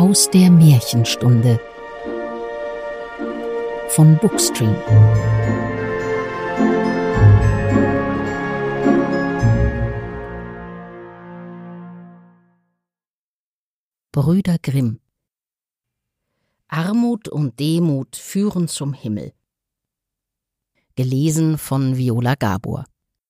aus der Märchenstunde von Bookstream. Brüder Grimm. Armut und Demut führen zum Himmel. Gelesen von Viola Gabor.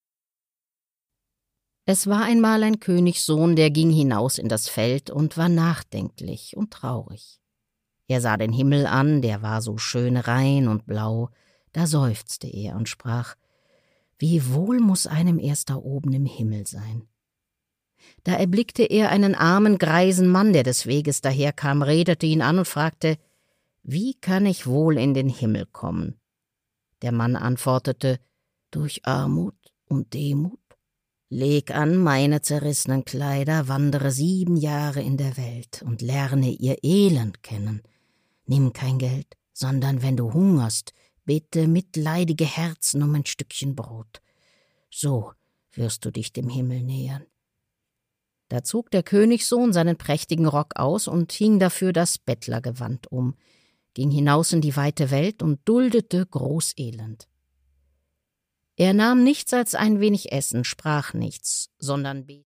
Es war einmal ein Königssohn, der ging hinaus in das Feld und war nachdenklich und traurig. Er sah den Himmel an, der war so schön rein und blau, da seufzte er und sprach: Wie wohl muß einem erst da oben im Himmel sein. Da erblickte er einen armen, greisen Mann, der des Weges daherkam, redete ihn an und fragte: Wie kann ich wohl in den Himmel kommen? Der Mann antwortete: Durch Armut und Demut. Leg an meine zerrissenen Kleider, wandere 7 Jahre in der Welt und lerne ihr Elend kennen. Nimm kein Geld, sondern wenn du hungerst, bitte mitleidige Herzen um ein Stückchen Brot. So wirst du dich dem Himmel nähern. Da zog der Königssohn seinen prächtigen Rock aus und hing dafür das Bettlergewand um, ging hinaus in die weite Welt und duldete Großelend. Er nahm nichts als ein wenig Essen, sprach nichts, sondern betete.